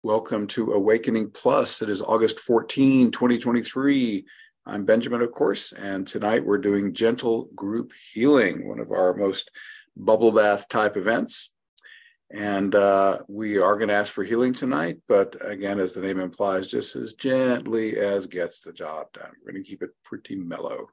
Welcome to Awakening Plus. It is August 14, 2023. I'm Benjamin, of course, and tonight we're doing Gentle Group Healing, one of our most bubble bath type events. And we are going to ask for healing tonight, but again, as the name implies, just as gently as gets the job done. We're going to keep it pretty mellow.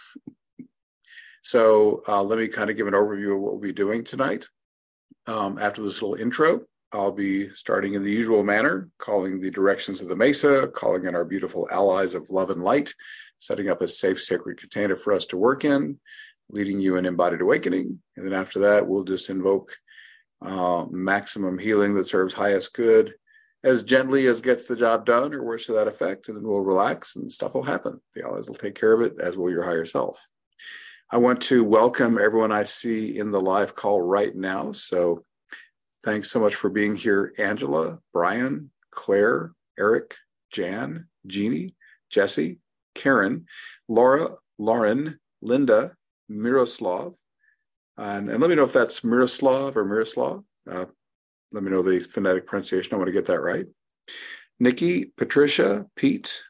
So let me kind of give an overview of what we'll be doing tonight. After this little intro, I'll be starting in the usual manner, calling the directions of the Mesa, calling in our beautiful allies of love and light, setting up a safe, sacred container for us to work in, leading you in embodied awakening. And then after that, we'll just invoke maximum healing that serves highest good as gently as gets the job done, or words to that effect. And then we'll relax and stuff will happen. The allies will take care of it, as will your higher self. I want to welcome everyone I see in the live call right now. So thanks so much for being here, Angela, Brian, Claire, Eric, Jan, Jeannie, Jesse, Karen, Laura, Lauren, Linda, Miroslav, and let me know if that's Miroslav or Miroslav. Let me know the phonetic pronunciation. I want to get that right. Nikki, Patricia, Pete,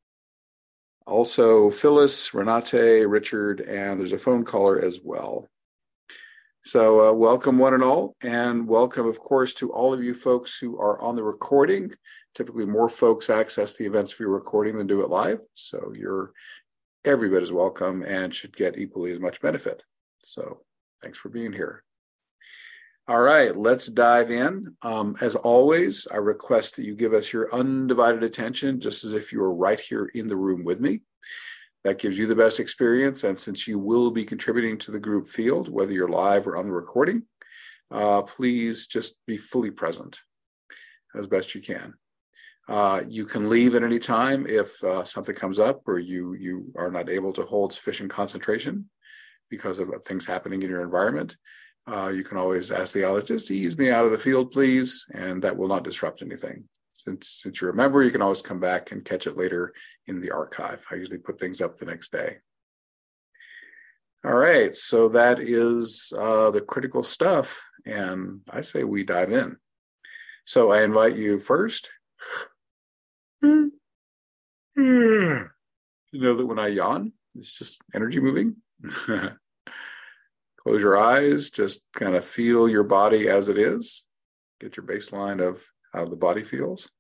also Phyllis, Renate, Richard, and there's a phone caller as well. So welcome one and all, and welcome, of course, to all of you folks who are on the recording. Typically, more folks access the events via recording than do it live. So every bit is welcome and should get equally as much benefit. So thanks for being here. All right, let's dive in. As always, I request that you give us your undivided attention, just as if you were right here in the room with me. That gives you the best experience, and since you will be contributing to the group field, whether you're live or on the recording, please just be fully present as best you can. You can leave at any time if something comes up or you are not able to hold sufficient concentration because of things happening in your environment. You can always ask the allies, just ease me out of the field, please, and that will not disrupt anything. Since you're a member, you can always come back and catch it later in the archive. I usually put things up the next day. All right, so that is the critical stuff, and I say we dive in. So I invite you first. You know that when I yawn, it's just energy moving. Close your eyes, just kind of feel your body as it is. Get your baseline of how the body feels.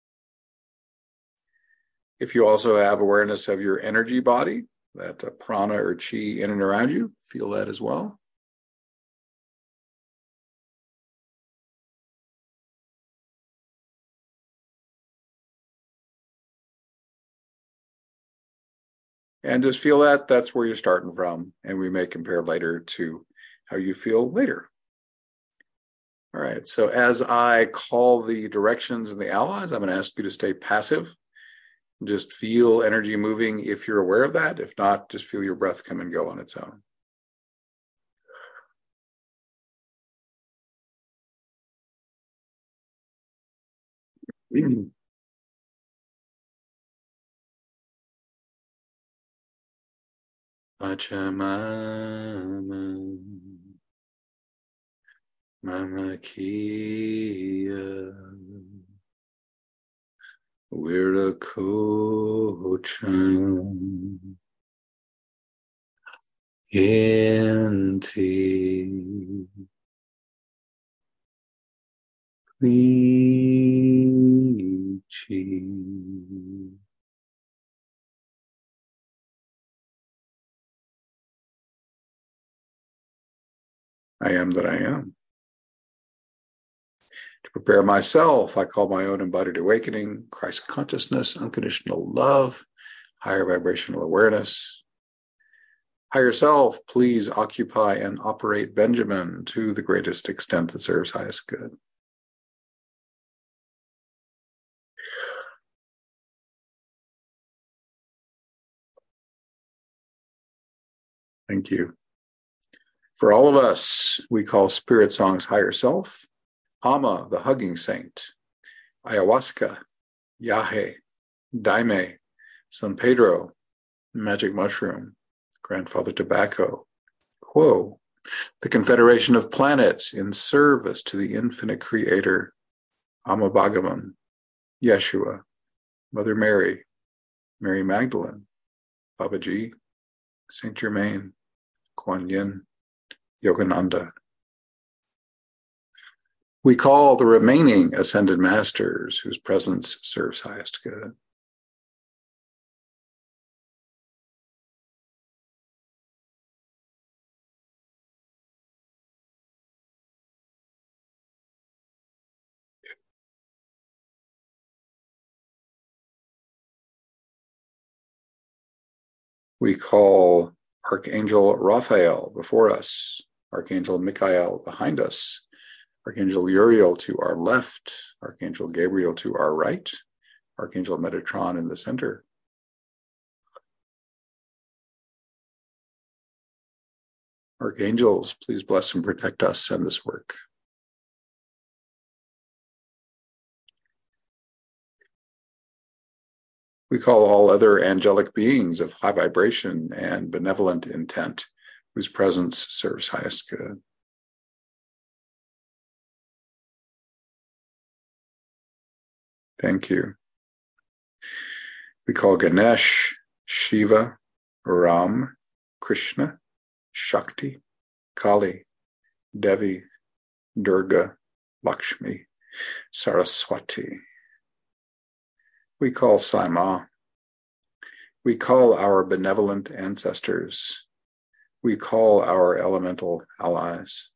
If you also have awareness of your energy body, that prana or chi in and around you, feel that as well. And just feel that that's where you're starting from, and we may compare later to how you feel later. All right, so as I call the directions and the allies, I'm going to ask you to stay passive. Just feel energy moving if you're aware of that. If not, just feel your breath come and go on its own. Pachamama, Mama Kia, Wiracochan, Inti, Vici. I am that I am. To prepare myself, I call my own embodied awakening, Christ consciousness, unconditional love, higher vibrational awareness. Higher self, please occupy and operate Benjamin to the greatest extent that serves highest good. Thank you. For all of us, we call Spirit Song's higher self, Amma, the hugging saint, ayahuasca, yahe, daime, San Pedro, magic mushroom, grandfather tobacco, Quo, the confederation of planets in service to the infinite creator, Amma Bhagavan, Yeshua, Mother Mary, Mary Magdalene, Babaji, Saint Germain, Kuan Yin, Yogananda. We call the remaining ascended masters whose presence serves highest good. We call Archangel Raphael before us, Archangel Michael behind us, Archangel Uriel to our left, Archangel Gabriel to our right, Archangel Metatron in the center. Archangels, please bless and protect us and this work. We call all other angelic beings of high vibration and benevolent intent, whose presence serves highest good. Thank you. We call Ganesh, Shiva, Ram, Krishna, Shakti, Kali, Devi, Durga, Lakshmi, Saraswati. We call Sai Ma. We call our benevolent ancestors. We call our elemental allies.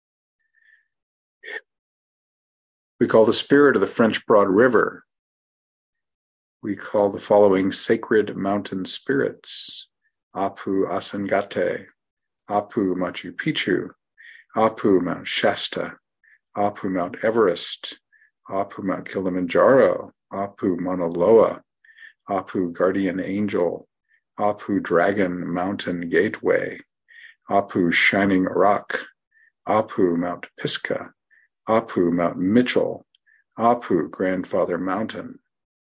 We call the spirit of the French Broad River. We call the following sacred mountain spirits: Apu Asangate, Apu Machu Picchu, Apu Mount Shasta, Apu Mount Everest, Apu Mount Kilimanjaro, Apu Mauna Loa, Apu Guardian Angel, Apu Dragon Mountain Gateway, Apu Shining Rock, Apu Mount Pisgah, Apu Mount Mitchell, Apu Grandfather Mountain.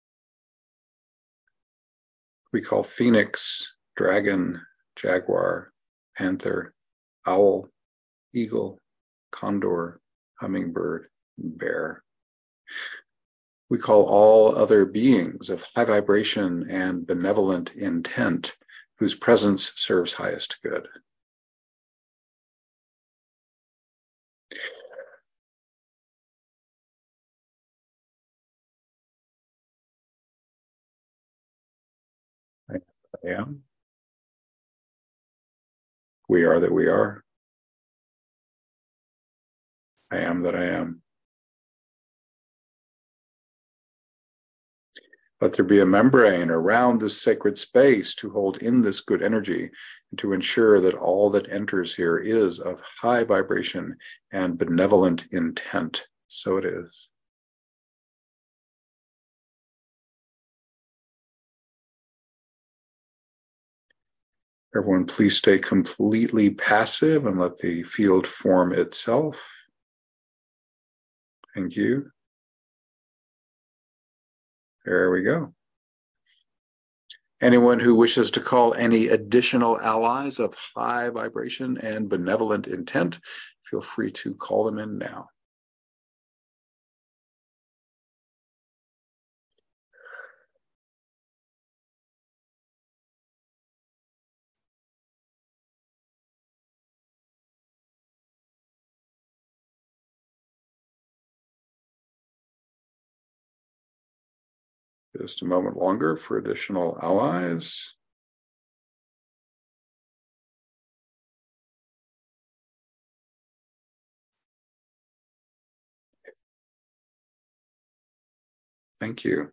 We call Phoenix, Dragon, Jaguar, Panther, Owl, Eagle, Condor, Hummingbird, and Bear. We call all other beings of high vibration and benevolent intent, whose presence serves highest good. I am. We are that we are. I am that I am. Let there be a membrane around this sacred space to hold in this good energy and to ensure that all that enters here is of high vibration and benevolent intent. So it is. Everyone, please stay completely passive and let the field form itself. Thank you. There we go. Anyone who wishes to call any additional allies of high vibration and benevolent intent, feel free to call them in now. Just a moment longer for additional allies. Thank you.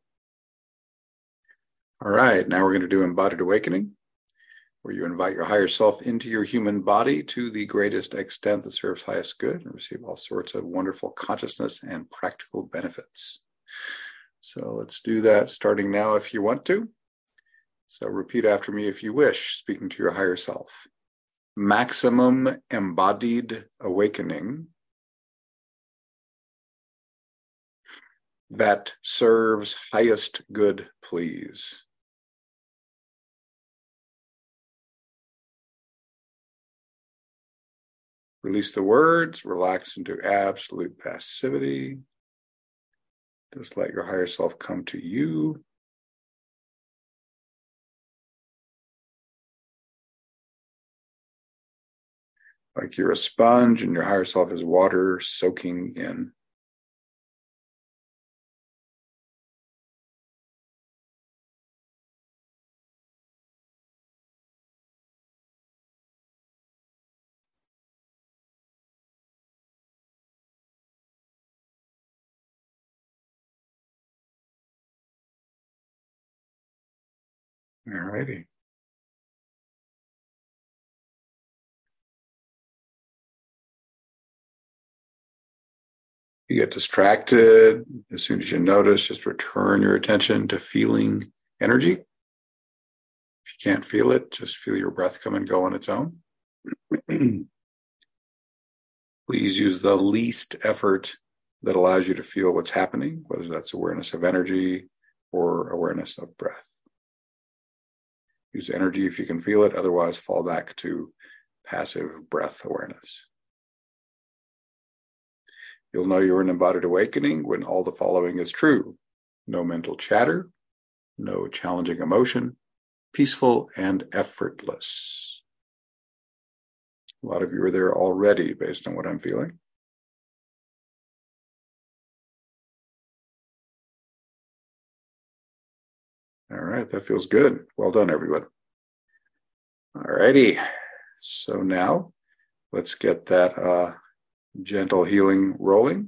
All right, now we're going to do embodied awakening, where you invite your higher self into your human body to the greatest extent that serves highest good and receive all sorts of wonderful consciousness and practical benefits. So let's do that starting now if you want to. So repeat after me if you wish, speaking to your higher self. Maximum embodied awakening that serves highest good, please. Release the words, relax into absolute passivity. Just let your higher self come to you. Like you're a sponge and your higher self is water soaking in. All righty. You get distracted. As soon as you notice, just return your attention to feeling energy. If you can't feel it, just feel your breath come and go on its own. Please use the least effort that allows you to feel what's happening, whether that's awareness of energy or awareness of breath. Use energy if you can feel it, otherwise fall back to passive breath awareness. You'll know you're in embodied awakening when all the following is true. No mental chatter, no challenging emotion, peaceful and effortless. A lot of you are there already based on what I'm feeling. All right, that feels good. Well done, everyone. All righty. So now let's get that gentle healing rolling.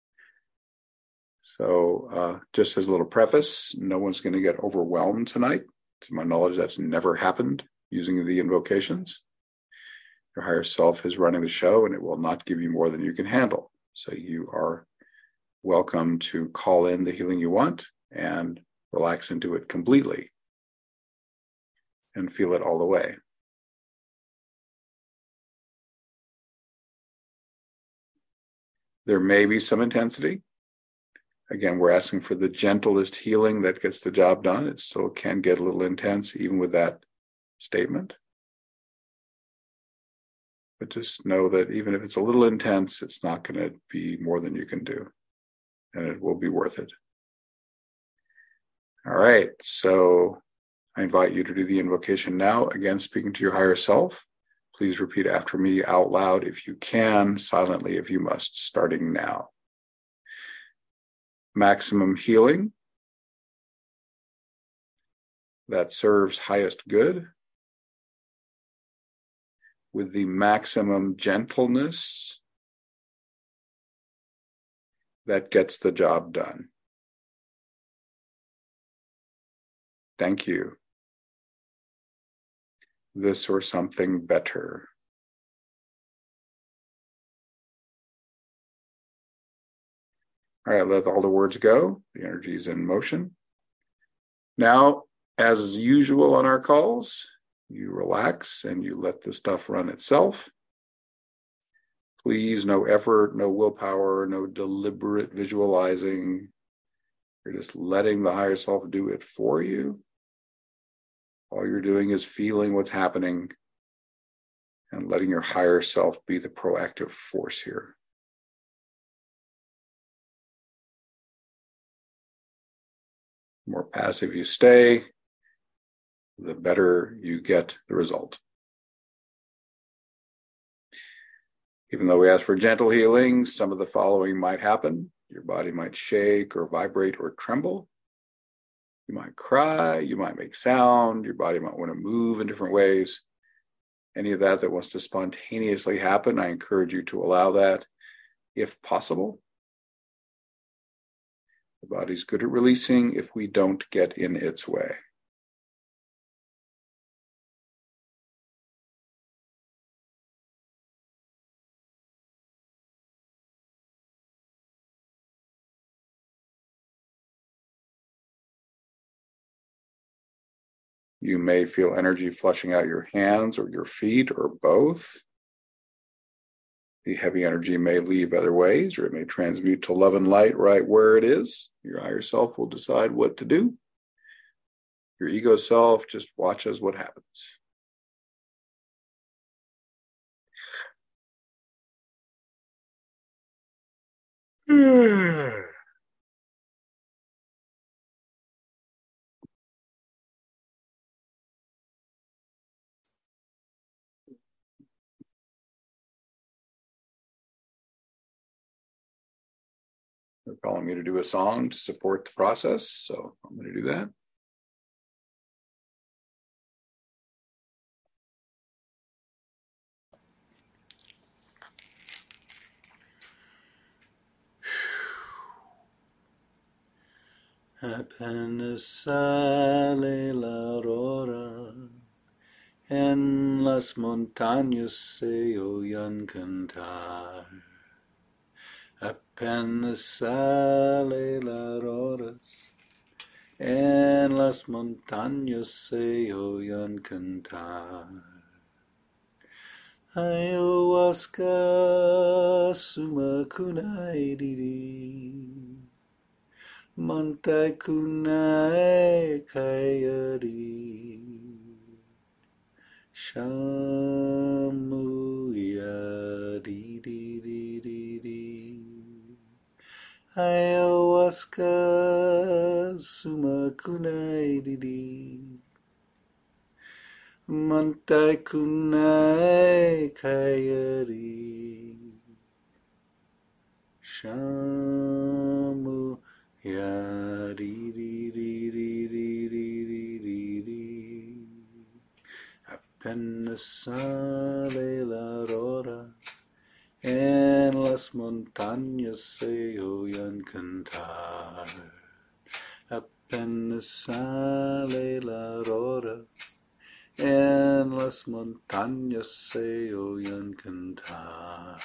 So just as a little preface, no one's going to get overwhelmed tonight. To my knowledge, that's never happened using the invocations. Your higher self is running the show and it will not give you more than you can handle. So you are welcome to call in the healing you want and relax into it completely and feel it all the way. There may be some intensity. Again, we're asking for the gentlest healing that gets the job done. It still can get a little intense even with that statement. But just know that even if it's a little intense, it's not going to be more than you can do. And it will be worth it. All right. So I invite you to do the invocation now. Again, speaking to your higher self. Please repeat after me out loud if you can, silently if you must, starting now. Maximum healing that serves highest good with the maximum gentleness that gets the job done. Thank you. This or something better. All right, let all the words go. The energy is in motion. Now, as usual on our calls, you relax and you let the stuff run itself. Please, no effort, no willpower, no deliberate visualizing. You're just letting the higher self do it for you. All you're doing is feeling what's happening and letting your higher self be the proactive force here. The more passive you stay, the better you get the result. Even though we ask for gentle healing, some of the following might happen. Your body might shake or vibrate or tremble. You might cry, you might make sound, your body might want to move in different ways. Any of that wants to spontaneously happen, I encourage you to allow that if possible. The body's good at releasing if we don't get in its way. You may feel energy flushing out your hands or your feet or both. The heavy energy may leave other ways, or it may transmute to love and light right where it is. Your higher self will decide what to do. Your ego self just watches what happens. They're calling me to do a song to support the process, so I'm going to do that. Apenas sale la aurora, en las montañas se oyen cantar. Apenas sale la aurora, en las montañas se oyen cantar. Ayahuasca sumakunai diri, Mantai kunai kayari, Shamuya di di di di di. Ayahuasca sumakunai di di, Mantai kunai kayari, Shamu ya di di di di di di di di. Apenas sale la aurora, en las montañas se oyen cantar. Apenas sale la aurora, en las montañas se oyen cantar.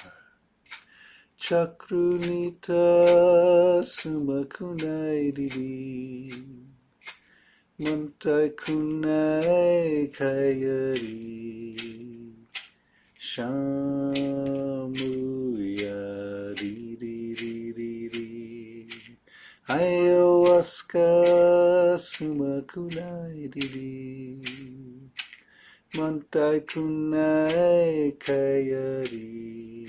Chakrunita sumakunai didi, Mantai kunai kayari, Shamuya di di di di di. Ayahuasca sumakunai didi, Mantai kunai kayari,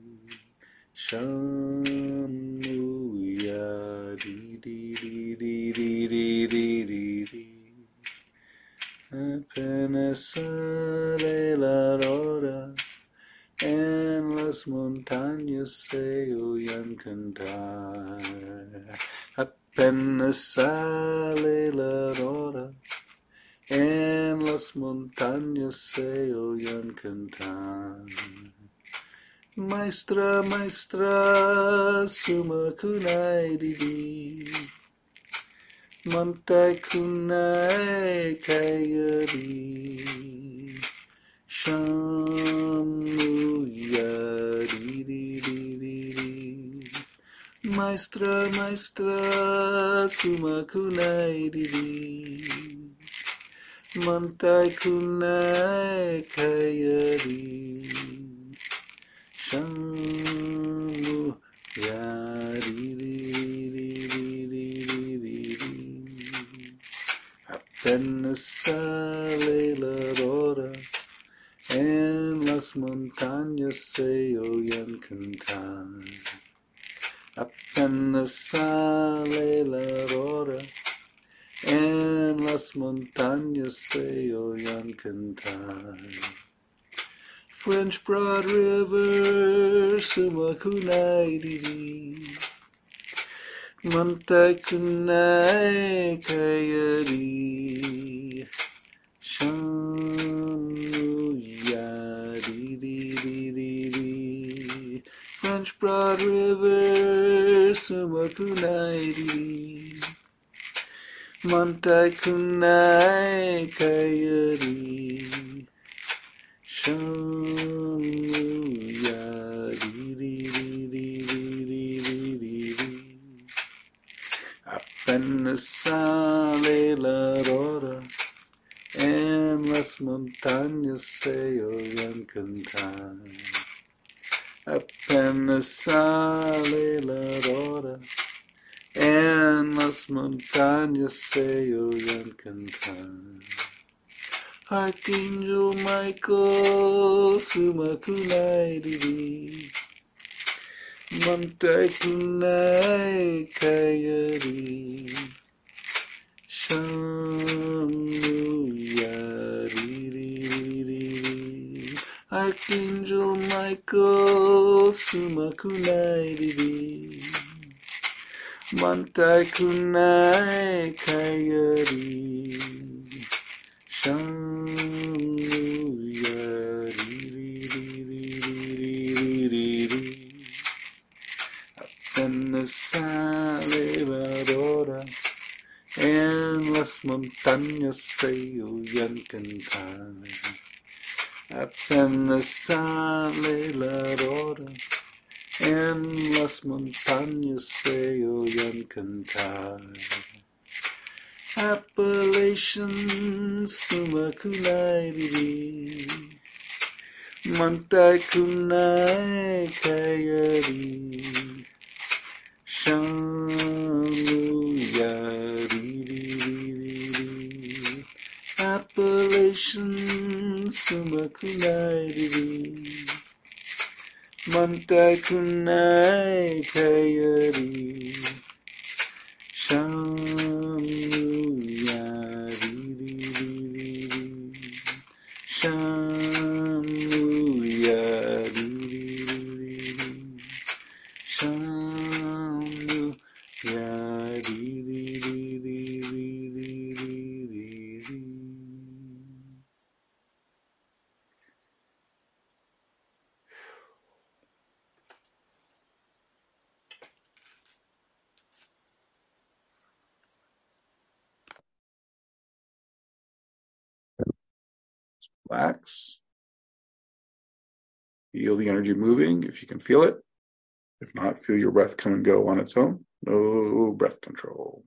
Shamuya di di di di di di di di di. Apenas sale la aurora, en las montañas se oyen cantar. Apenas sale la aurora, en las montañas se oyen cantar. Maestra, maestra, sumakunai didi, Mantai kunai kayari, Shamuya di di di di di. Maestra, maestra, sumakunai didi, Mantai kunai kayari, Shamu ya di di di di di di di. Apenas sale la aurora, en las montañas se oyen cantar. Apenas sale la aurora, en las montañas se oyen cantar. French Broad River, sumakunai didi, Mantai kunai kayari, Shamuya di di di di di. French Broad River, sumakunai didi, Mantai kunai kayari, Shamuya di di di di di di di di. Apenas sale la aurora, en las montañas se oyen cantar. Apenas sale la aurora, en las montañas se oyen cantar. Archangel Michael, sumakunai didi, Mantai kunai kayari, Shamuya di di di di. Archangel Michael, sumakunai didi, Mantai kunai kayari Shanuyari En esa elevadora en las montañas se oían cantar. Apenas sale la aurora, en las montañas se oían cantar. Appalachian suma kunai diri, mantai kunai kayari, shanuya diri. Appalachian suma kunai diri, mantai kunai kayari, shanuya diri, shanuya diri, shanuya diri. Relax. Feel the energy moving if you can feel it. If not, feel your breath come and go on its own. No breath control.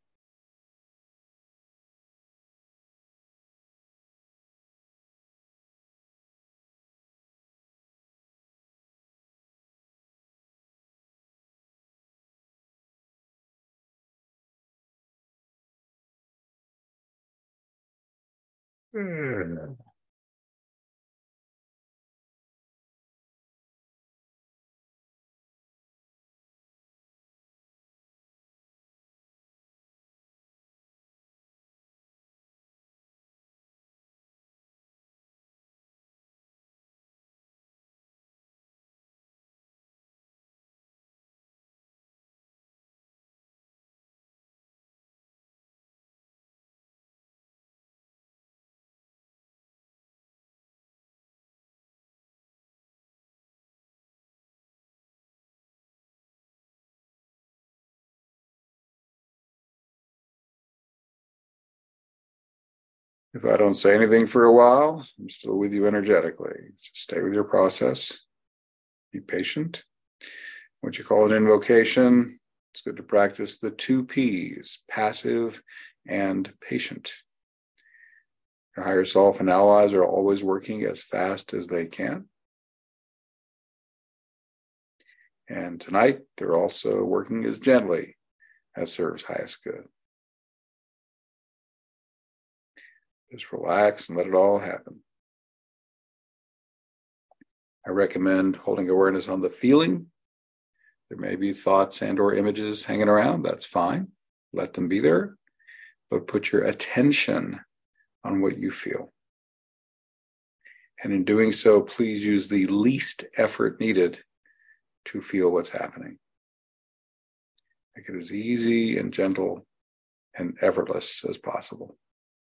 If I don't say anything for a while, I'm still with you energetically. So stay with your process. Be patient. What you call an invocation, it's good to practice the 2 P's, passive and patient. Your higher self and allies are always working as fast as they can. And tonight, they're also working as gently as serves highest good. Just relax and let it all happen. I recommend holding awareness on the feeling. There may be thoughts and or images hanging around. That's fine. Let them be there. But put your attention on what you feel. And in doing so, please use the least effort needed to feel what's happening. Make it as easy and gentle and effortless as possible.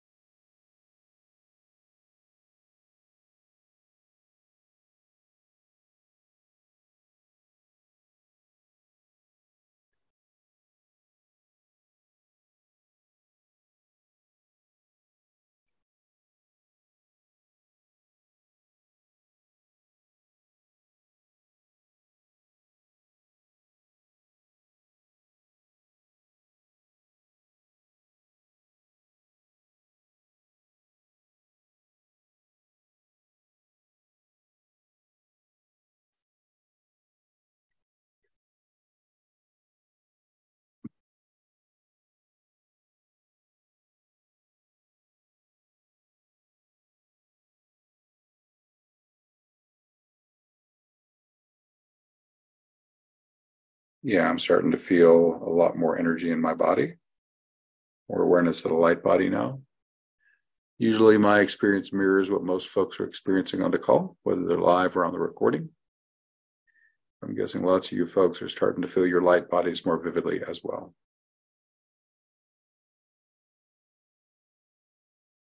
Yeah, I'm starting to feel a lot more energy in my body, more awareness of the light body now. Usually my experience mirrors what most folks are experiencing on the call, whether they're live or on the recording. I'm guessing lots of you folks are starting to feel your light bodies more vividly as well.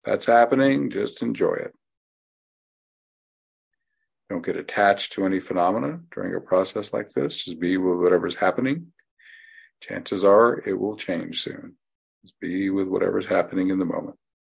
that's happening, just enjoy it. Don't get attached to any phenomena during a process like this. Just be with whatever's happening. Chances are it will change soon. Just be with whatever's happening in the moment.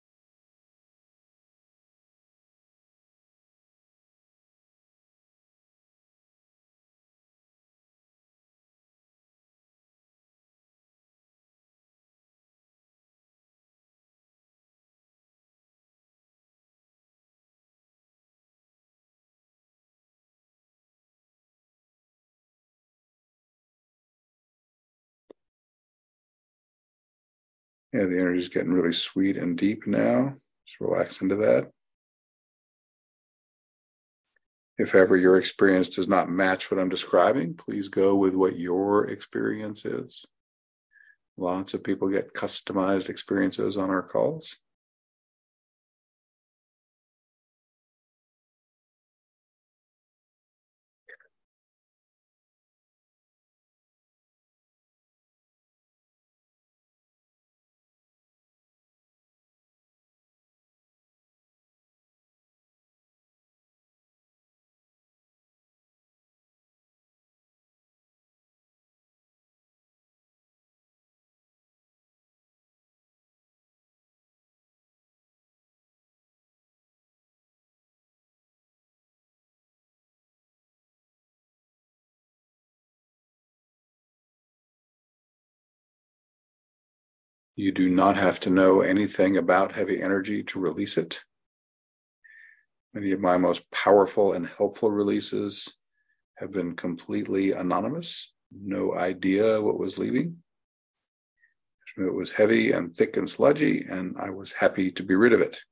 Yeah, the energy is getting really sweet and deep now. Just relax into that. If ever your experience does not match what I'm describing, please go with what your experience is. Lots of people get customized experiences on our calls. You do not have to know anything about heavy energy to release it. Many of my most powerful and helpful releases have been completely anonymous. No idea what was leaving. It was heavy and thick and sludgy, and I was happy to be rid of it.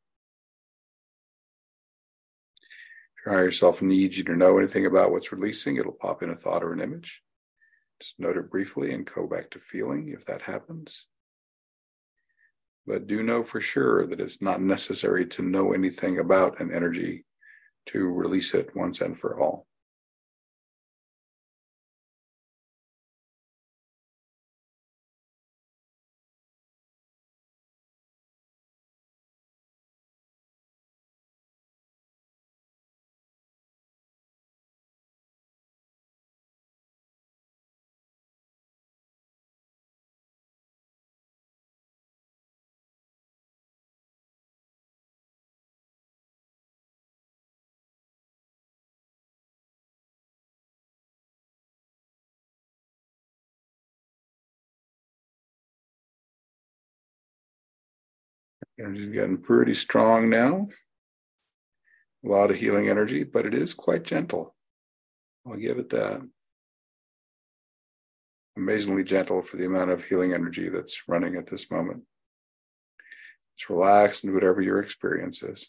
If your higher self needs you to know anything about what's releasing, it'll pop in a thought or an image. Just note it briefly and go back to feeling if that happens. But do know for sure that it's not necessary to know anything about an energy to release it once and for all. Energy's getting pretty strong now. A lot of healing energy, but it is quite gentle. I'll give it that. Amazingly gentle for the amount of healing energy that's running at this moment. Just relax and whatever your experience is.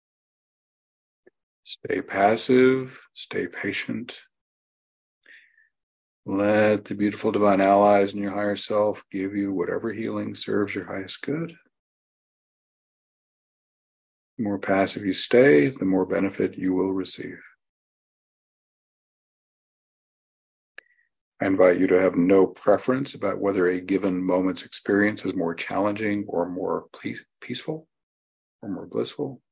Stay passive, stay patient. Let the beautiful divine allies and your higher self give you whatever healing serves your highest good. The more passive you stay, the more benefit you will receive. I invite you to have no preference about whether a given moment's experience is more challenging or more peaceful or more blissful.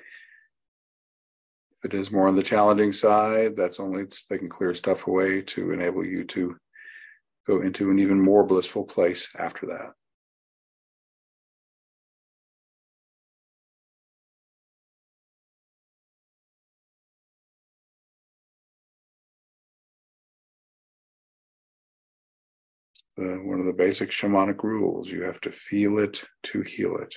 If it is more on the challenging side, that's only they can clear stuff away to enable you to go into an even more blissful place after that. One of the basic shamanic rules, you have to feel it to heal it.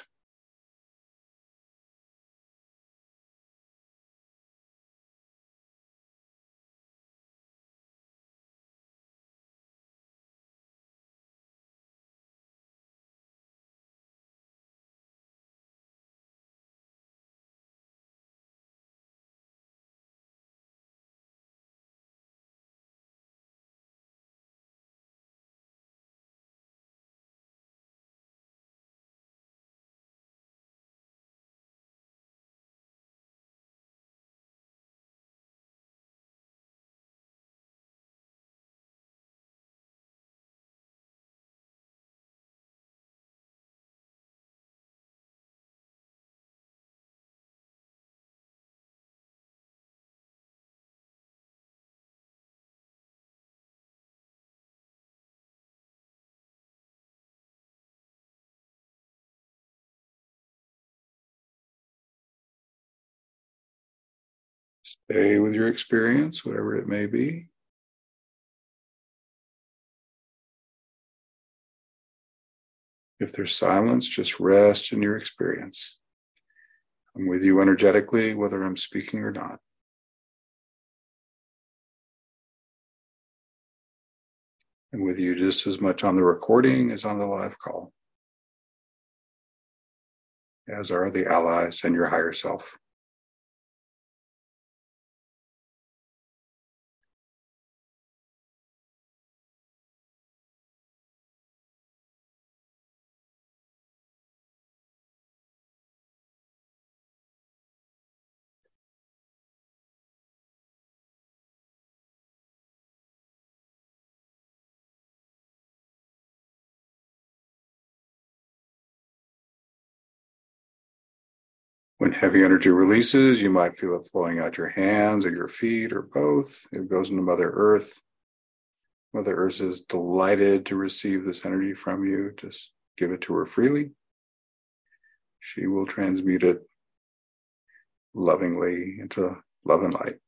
Stay with your experience, whatever it may be. If there's silence, just rest in your experience. I'm with you energetically, whether I'm speaking or not. I'm with you just as much on the recording as on the live call, as are the allies and your higher self. When heavy energy releases, you might feel it flowing out your hands or your feet or both. It goes into Mother Earth. Mother Earth is delighted to receive this energy from you. Just give it to her freely. She will transmute it lovingly into love and light.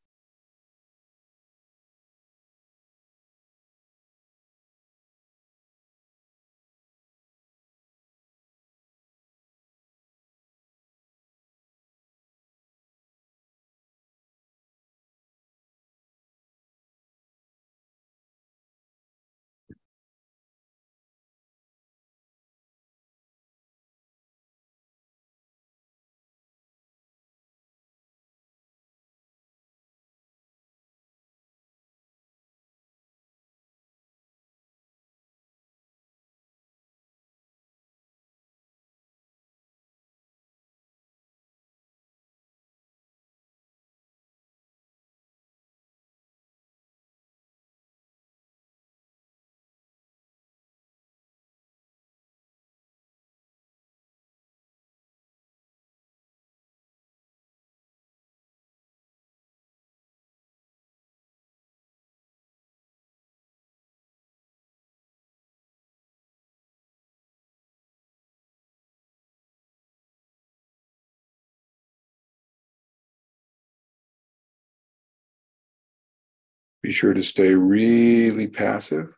Be sure to stay really passive.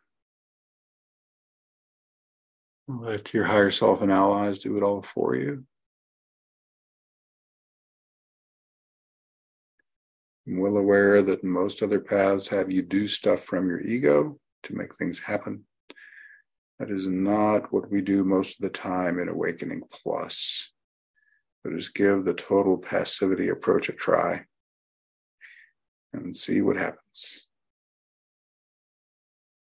Let your higher self and allies do it all for you. I'm well aware that most other paths have you do stuff from your ego to make things happen. That is not what we do most of the time in Awakening Plus. But just give the total passivity approach a try and see what happens.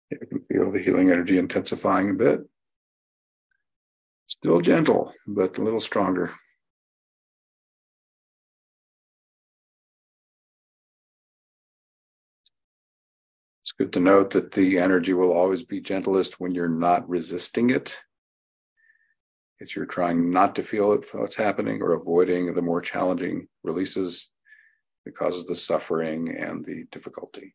You can feel the healing energy intensifying a bit. Still gentle, but a little stronger. It's good to note that the energy will always be gentlest when you're not resisting it. It's you're trying not to feel it, what's happening, or avoiding the more challenging releases that causes the suffering and the difficulty.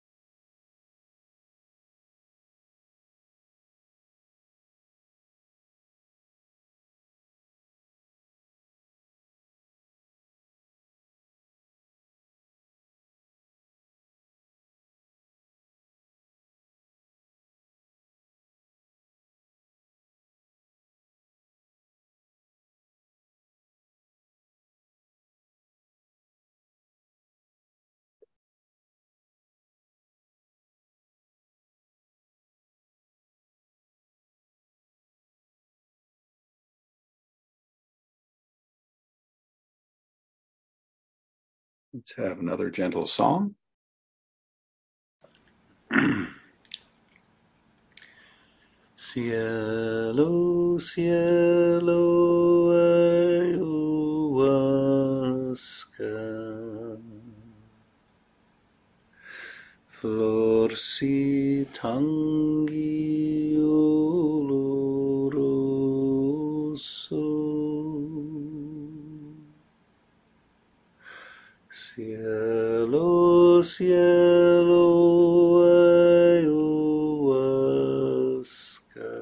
Let's have another gentle song. Cielo, cielo, ayahuasca, flor si tangi oloroso. Cielo, cielo, ayahuasca,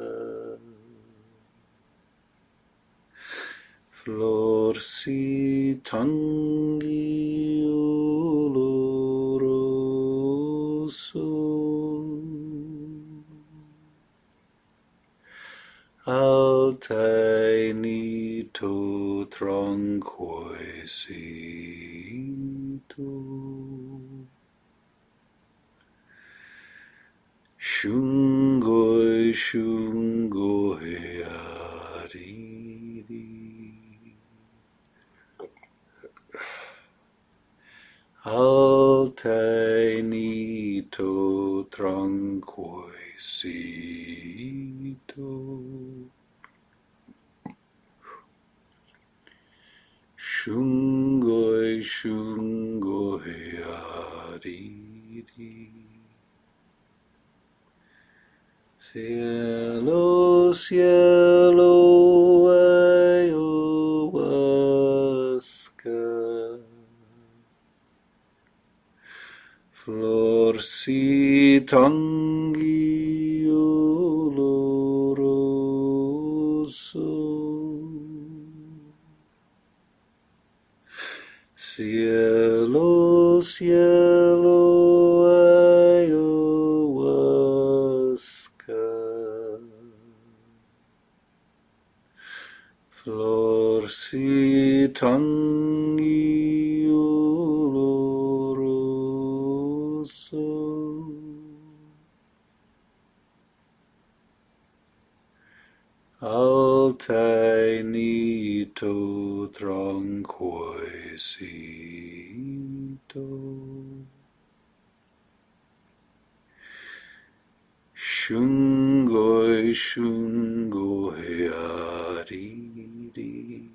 flor si tangi oloroso. Altainito tranquisito, shungoi shungoi ariri, altainito tranquisito, shungoi shungoi ariri. Cielo, cielo, ayahuasca, flor si tangi oloroso. Cielo, cielo, ayahuasca, flor si tangi oloroso. Altainito tranquisito, shungoi shungoi ariri,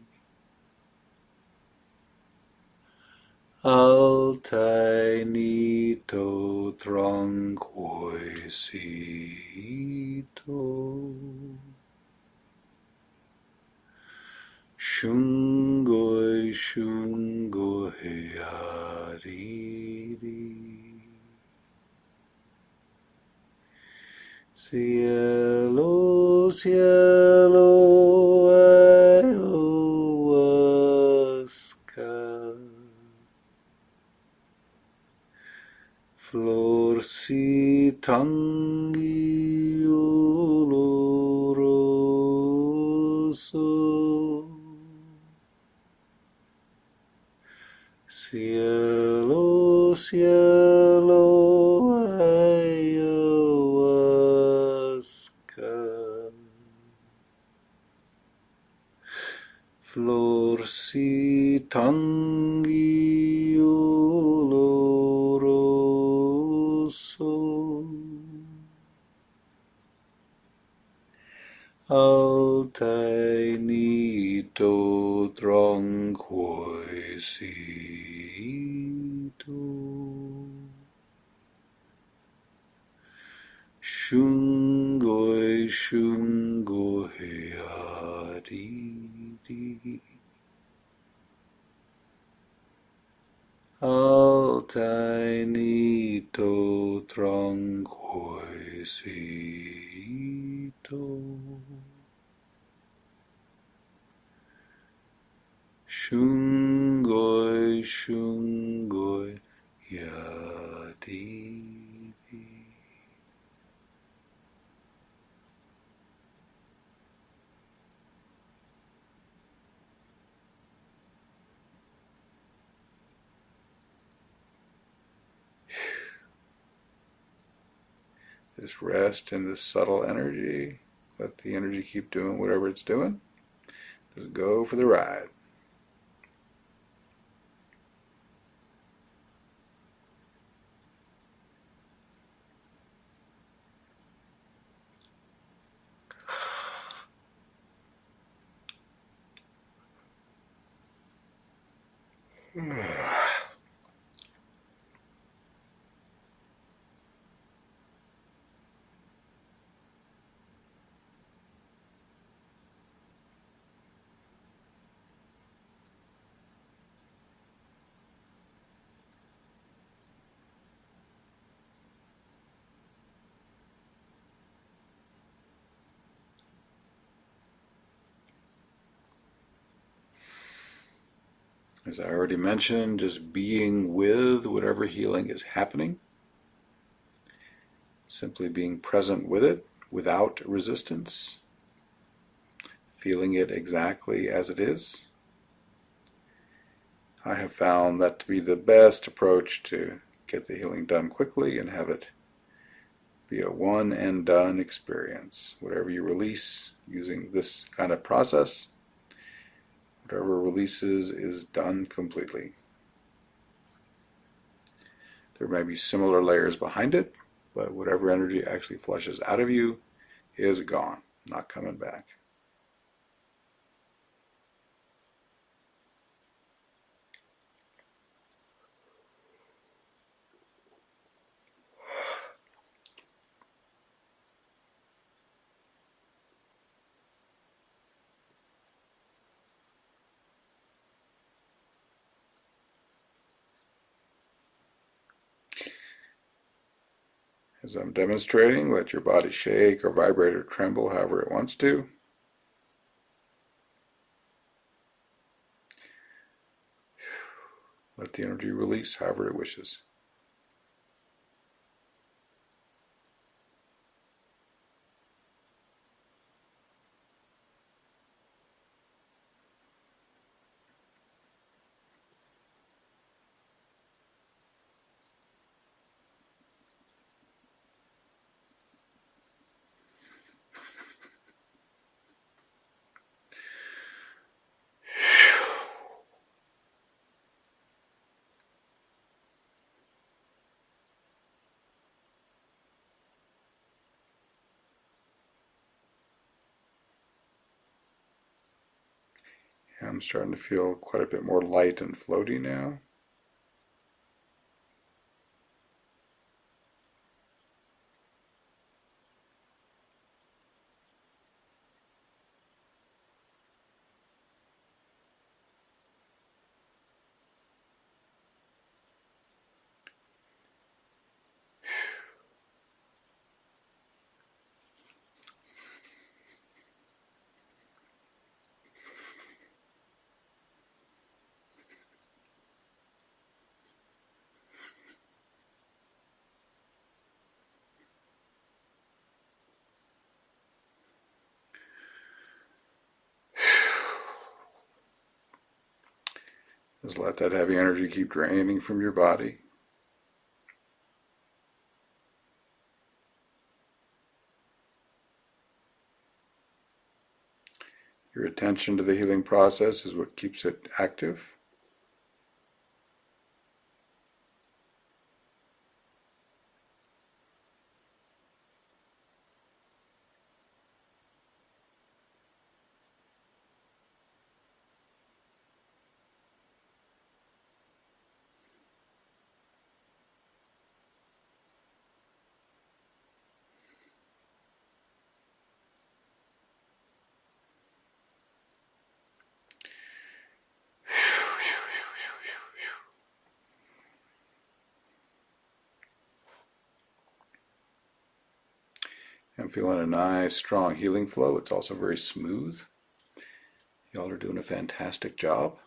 altainito tranquisito, shungoi shungoi ariri. Cielo, cielo, ayahuasca, flor si tangi oloroso. Cielo, cielo, ayahuasca, flor si tangi oloroso. nito tronquoisito. Shungoi shungo headidi. Altai nito tronquoisito. Shungoi shungoi yadidi. Just rest in this subtle energy. Let the energy keep doing whatever it's doing. Just go for the ride. As I already mentioned, just being with whatever healing is happening, simply being present with it without resistance, feeling it exactly as it is. I have found that to be the best approach to get the healing done quickly and have it be a one and done experience. Whatever you release using this kind of process, whatever releases is done completely. There may be similar layers behind it, but whatever energy actually flushes out of you is gone, not coming back. As I'm demonstrating, let your body shake or vibrate or tremble however it wants to. Let the energy release however it wishes. I'm starting to feel quite a bit more light and floaty now. Just let that heavy energy keep draining from your body. Your attention to the healing process is what keeps it active. I'm feeling a nice, strong healing flow. It's also very smooth. Y'all are doing a fantastic job.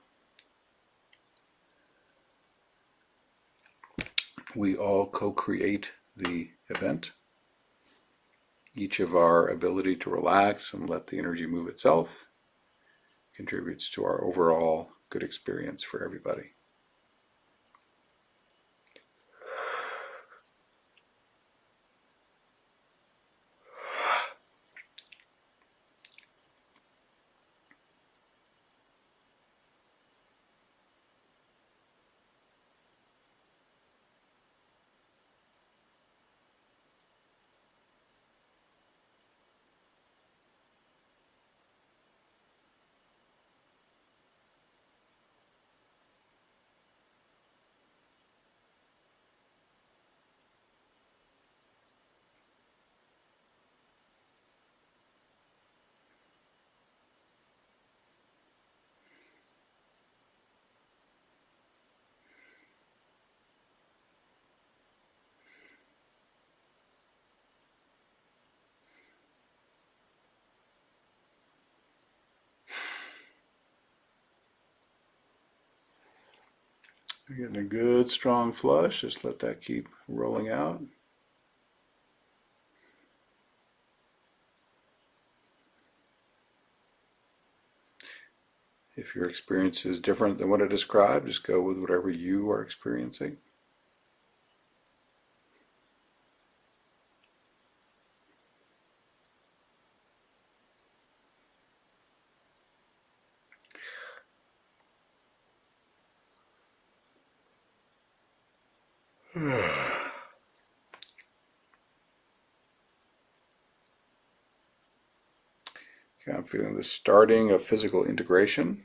We all co-create the event. Each of our ability to relax and let the energy move itself contributes to our overall good experience for everybody. You're getting a good strong flush. Just let that keep rolling out. If your experience is different than what I described, just go with whatever you are experiencing. Okay, I'm feeling the starting of physical integration.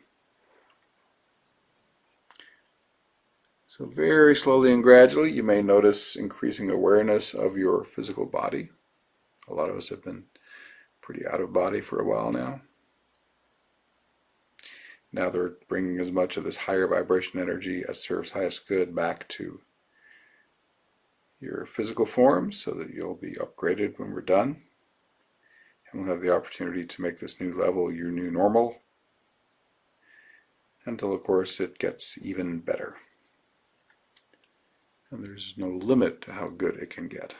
So very slowly and gradually, you may notice increasing awareness of your physical body. A lot of us have been pretty out of body for a while now. Now they're bringing as much of this higher vibration energy as serves highest good back to your physical form so that you'll be upgraded when we're done. And we'll have the opportunity to make this new level your new normal until, of course, it gets even better. And there's no limit to how good it can get.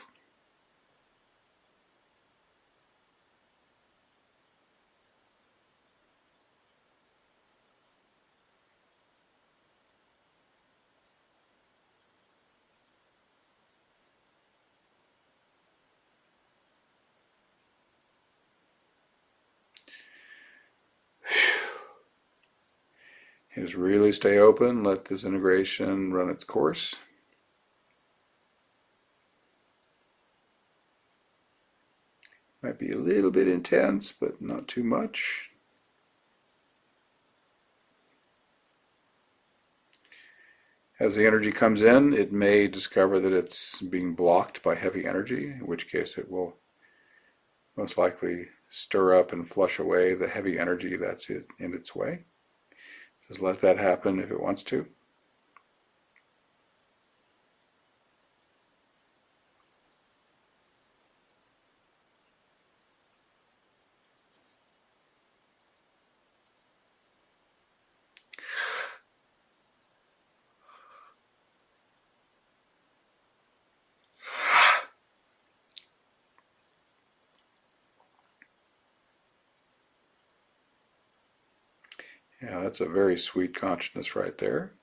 And just really stay open, let this integration run its course. Might be a little bit intense, but not too much. As the energy comes in, it may discover that it's being blocked by heavy energy, in which case it will most likely stir up and flush away the heavy energy that's in its way. Just let that happen if it wants to. Yeah, that's a very sweet consciousness right there.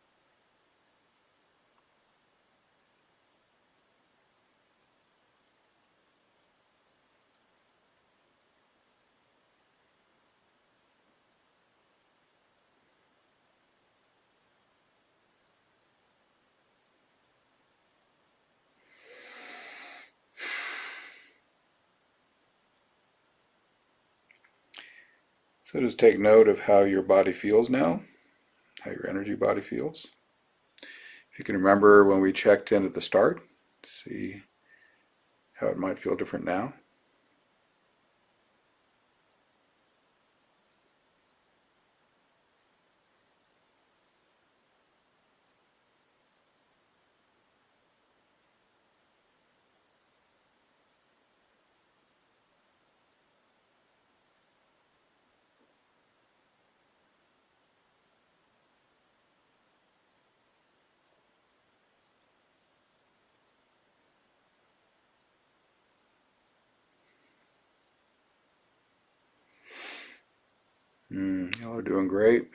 So just take note of how your body feels now, how your energy body feels. If you can remember when we checked in at the start, see how it might feel different now. Y'all are doing great.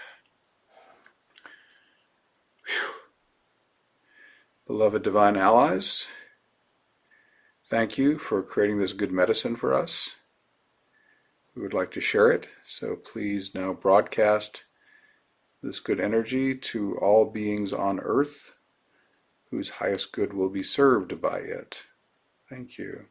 Whew. Beloved divine allies, thank you for creating this good medicine for us. We would like to share it, so please now broadcast this good energy to all beings on earth whose highest good will be served by it. Thank you.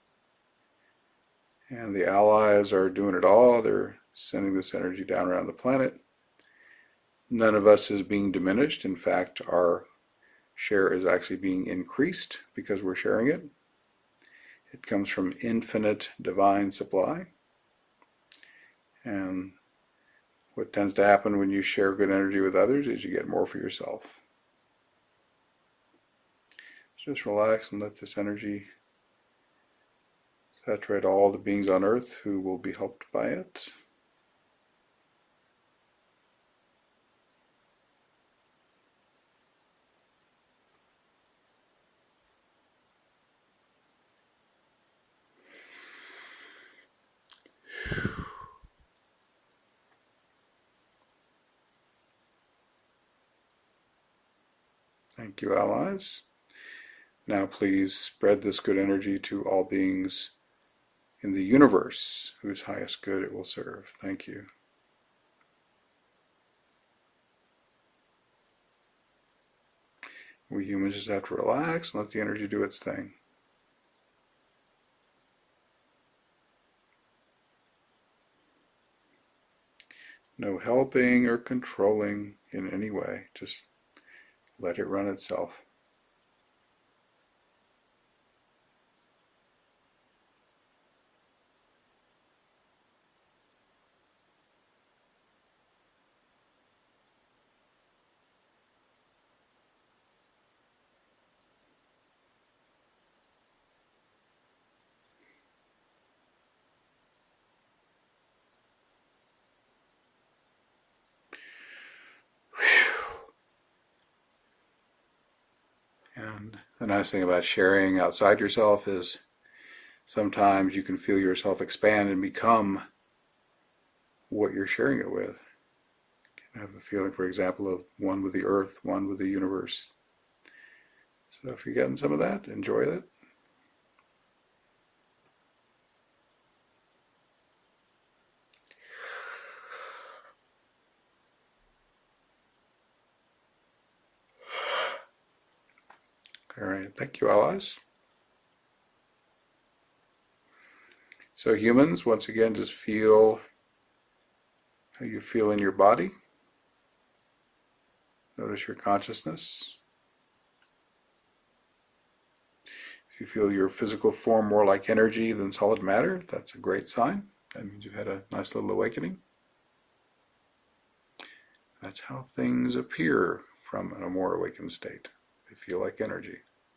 And the allies are doing it all. They're sending this energy down around the planet. None of us is being diminished. In fact, our share is actually being increased because we're sharing it. It comes from infinite divine supply. And what tends to happen when you share good energy with others is you get more for yourself. Just relax and let this energy saturate all the beings on earth who will be helped by it. Thank you, allies. Now please spread this good energy to all beings in the universe whose highest good it will serve. Thank you. We humans just have to relax and let the energy do its thing. No helping or controlling in any way. Just let it run itself. And the nice thing about sharing outside yourself is sometimes you can feel yourself expand and become what you're sharing it with. You can have a feeling, for example, of one with the earth, one with the universe. So if you're getting some of that, enjoy it. All right, thank you, allies. So humans, once again, just feel how you feel in your body. Notice your consciousness. If you feel your physical form more like energy than solid matter, that's a great sign. That means you've had a nice little awakening. That's how things appear from a more awakened state. They feel like energy.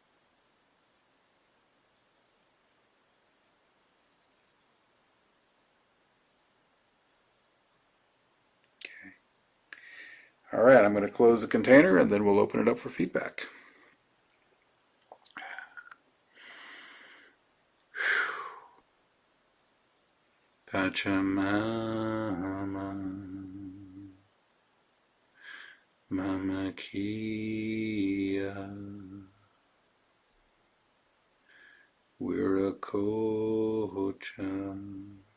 Okay. All right, I'm going to close the container and then we'll open it up for feedback. Pachamama, Mama Kia, Wiracocha,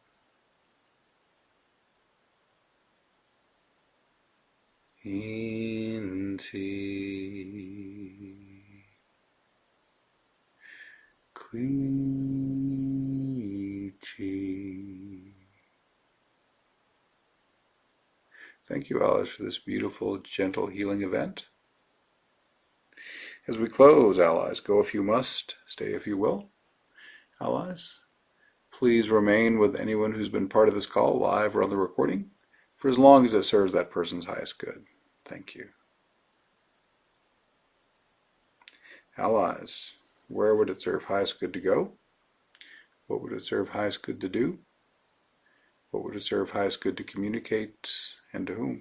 Inti, Quichi. Thank you, Alice, for this beautiful, gentle healing event. As we close, allies, go if you must, stay if you will. Allies, please remain with anyone who's been part of this call, live or on the recording, for as long as it serves that person's highest good. Thank you. Allies, where would it serve highest good to go? What would it serve highest good to do? What would it serve highest good to communicate, and to whom?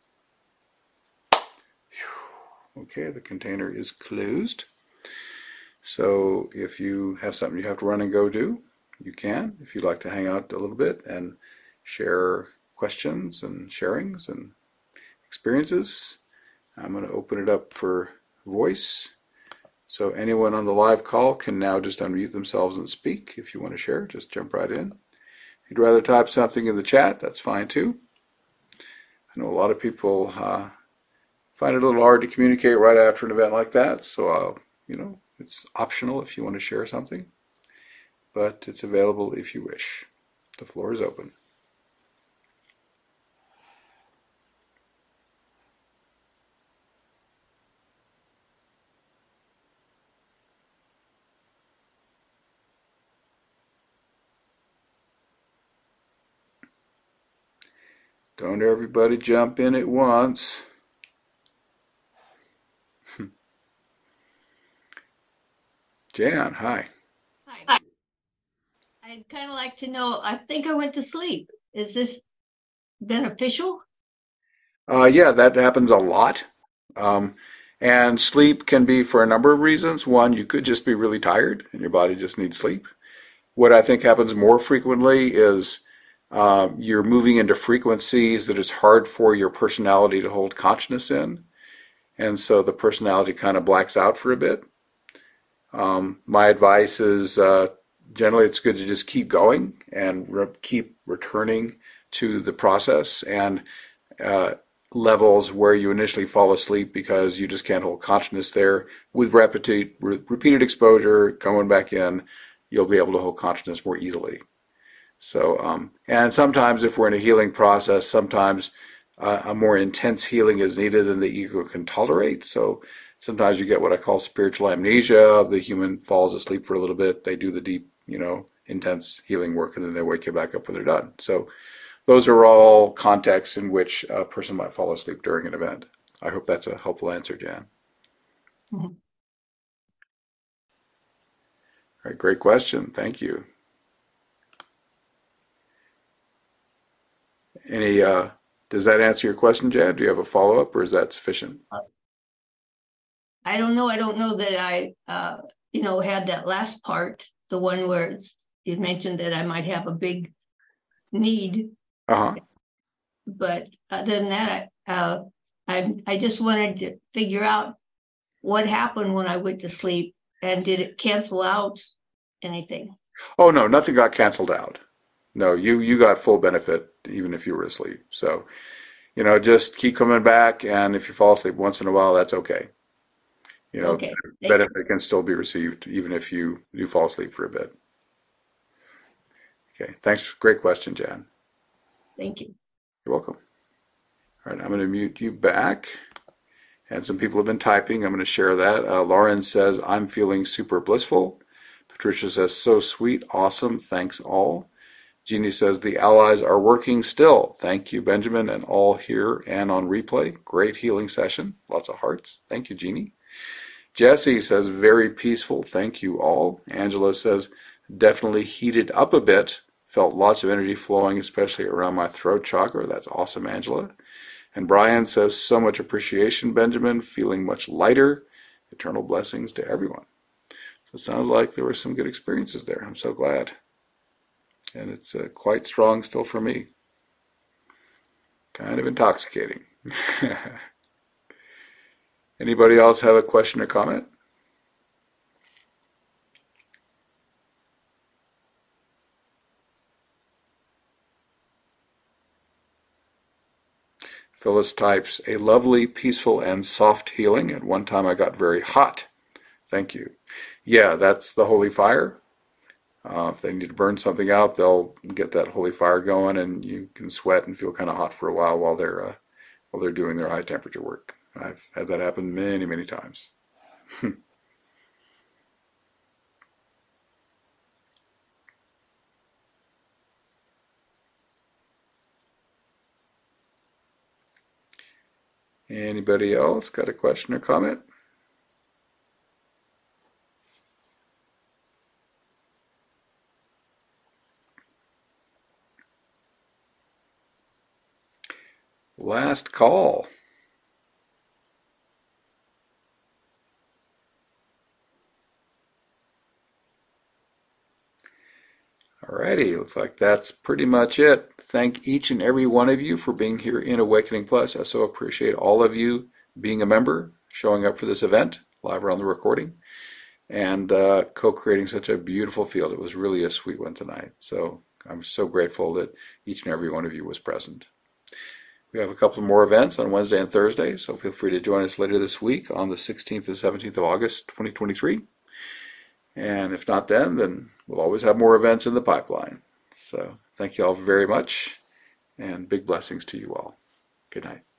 Okay, the container is closed. So if you have something you have to run and go do, you can. If you'd like to hang out a little bit and share questions and sharings and experiences. I'm going to open it up for voice. So anyone on the live call can now just unmute themselves and speak. If you want to share, just jump right in. If you'd rather type something in the chat, that's fine too. I know a lot of people find it a little hard to communicate right after an event like that, so it's optional if you want to share something, but it's available if you wish. The floor is open. Don't everybody jump in at once. Jan, hi. Hi. I'd kind of like to know, I think I went to sleep. Is this beneficial? Yeah, that happens a lot. And sleep can be for a number of reasons. One, you could just be really tired and your body just needs sleep. What I think happens more frequently is you're moving into frequencies that it's hard for your personality to hold consciousness in. And so the personality kind of blacks out for a bit. My advice is generally it's good to just keep going and keep returning to the process and levels where you initially fall asleep because you just can't hold consciousness there. With repeated exposure, coming back in, you'll be able to hold consciousness more easily. So, and sometimes if we're in a healing process, sometimes a more intense healing is needed than the ego can tolerate. So sometimes you get what I call spiritual amnesia. The human falls asleep for a little bit. They do the deep, intense healing work, and then they wake you back up when they're done. So those are all contexts in which a person might fall asleep during an event. I hope that's a helpful answer, Jan. Mm-hmm. All right, great question. Thank you. Any, does that answer your question, Jan? Do you have a follow-up, or is that sufficient? I don't know. I don't know that I, had that last part, the one where you mentioned that I might have a big need. Uh-huh. But other than that, I just wanted to figure out what happened when I went to sleep, and did it cancel out anything? Oh, no, nothing got canceled out. No, you got full benefit even if you were asleep. So, just keep coming back, and if you fall asleep once in a while, that's okay. Okay, Benefit can still be received even if you do fall asleep for a bit. Okay, thanks. Great question, Jan. thank you. You're welcome. All right, I'm going to mute you back. And some people have been typing. I'm going to share that. Lauren says, I'm feeling super blissful. Patricia says, so sweet, awesome, thanks all. Jeannie says, the allies are working still. Thank you, Benjamin, and all here and on replay. Great healing session. Lots of hearts. Thank you, Jeannie. Jesse says, very peaceful. Thank you all. Angela says, definitely heated up a bit. Felt lots of energy flowing, especially around my throat chakra. That's awesome, Angela. And Brian says, so much appreciation, Benjamin. Feeling much lighter. Eternal blessings to everyone. So it sounds like there were some good experiences there. I'm so glad. And it's quite strong still for me. Kind of intoxicating. Anybody else have a question or comment? Phyllis types, a lovely, peaceful, and soft healing. At one time I got very hot. Thank you. Yeah, that's the holy fire. If they need to burn something out, they'll get that holy fire going, and you can sweat and feel kind of hot for a while they're doing their high temperature work. I've had that happen many, many times. Anybody else got a question or comment? Last call. Alrighty, looks like that's pretty much it. thank each and every one of you for being here in Awakening Plus. I so appreciate all of you being a member, showing up for this event, live or on the recording, and co-creating such a beautiful field. It was really a sweet one tonight. So I'm so grateful that each and every one of you was present. We have a couple more events on Wednesday and Thursday, so feel free to join us later this week on the 16th and 17th of August, 2023. And if not then we'll always have more events in the pipeline. So thank you all very much, and big blessings to you all. Good night.